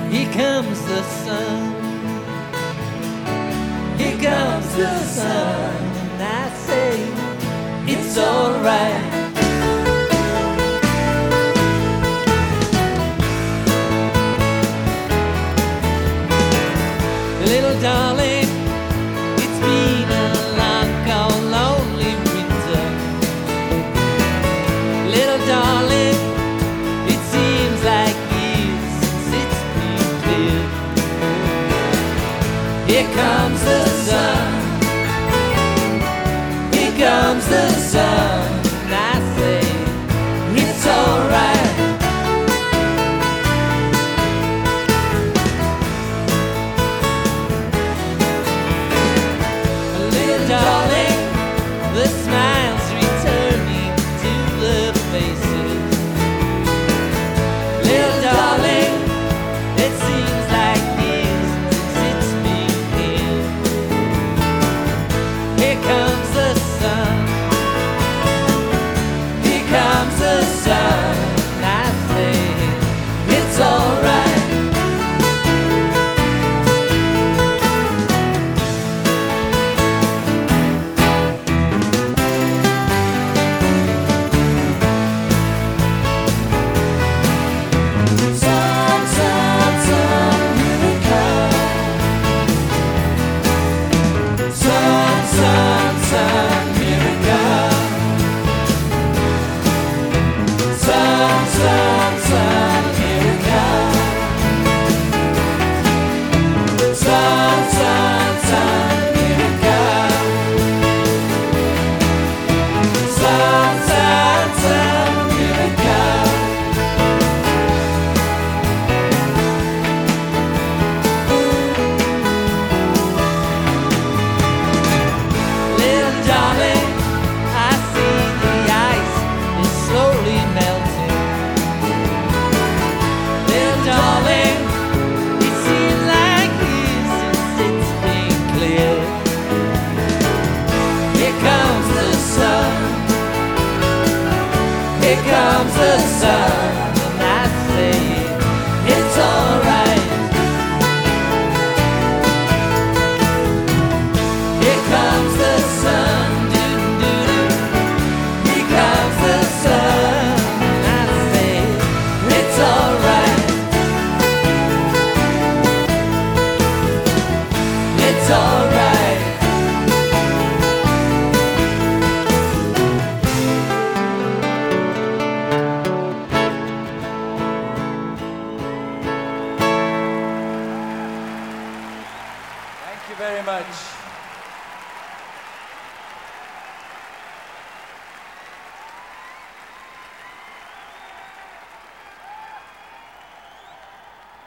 Here comes the sun. Here comes the sun. And I say, it's alright. Little darling, it's been a long, cold, lonely winter. Little darling, it seems like years since it's been clear. Here comes the sun. Here comes the sun. And I say, it's alright. Darling, the smiles returning to the faces. Little darling, it seems like years since it's been here. Here comes the sun. Here comes the sun. And I say, it's alright. Here comes the sun, and I say, it's alright. Here comes the sun, doo-doo-doo. Here comes the sun, and I say, it's alright. It's alright. Thank you very much.